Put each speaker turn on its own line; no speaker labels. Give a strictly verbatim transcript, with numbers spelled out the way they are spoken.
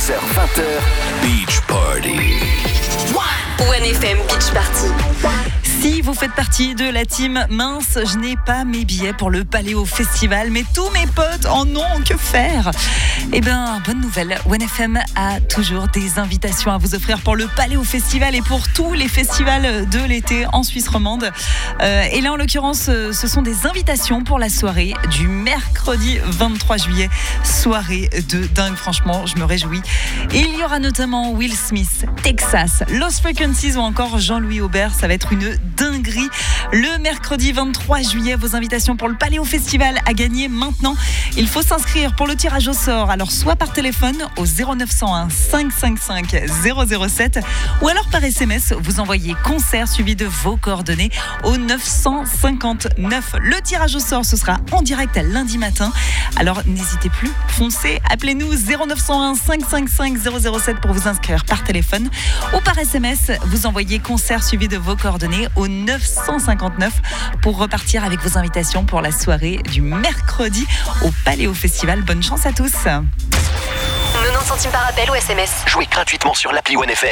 seize heures vingt heures, Beach Party.
One F M Beach Party.
Si vous faites partie de la team mince, je n'ai pas mes billets pour le Paléo Festival, mais tous mes potes en ont, que faire? Eh bien, bonne nouvelle, One F M a toujours des invitations à vous offrir pour le Paléo Festival et pour tous les festivals de l'été en Suisse romande. Euh, et là, en l'occurrence, ce sont des invitations pour la soirée du mercredi vingt-trois juillet. Soirée de dingue, franchement, je me réjouis. Et il y aura notamment Will Smith, Texas, Lost Frequencies ou encore Jean-Louis Aubert. Ça va être une dinguerie. Le mercredi vingt-trois juillet, vos invitations pour le Paléo Festival à gagner maintenant. Il faut s'inscrire pour le tirage au sort, alors soit par téléphone au zéro neuf cent un cinq cent cinquante-cinq zéro zéro sept ou alors par S M S, vous envoyez concert suivi de vos coordonnées au neuf cent cinquante-neuf. Le tirage au sort, ce sera en direct lundi matin. Alors n'hésitez plus, foncez, appelez-nous zéro neuf cent un cinq cent cinquante-cinq zéro zéro sept pour vous inscrire par téléphone ou par S M S, vous envoyez concert suivi de vos coordonnées au neuf cent cinquante-neuf pour repartir avec vos invitations pour la soirée du mercredi au Paléo Festival. Bonne chance à tous.
quatre-vingt-dix centimes par appel ou S M S.
Jouez gratuitement sur l'appli One F M.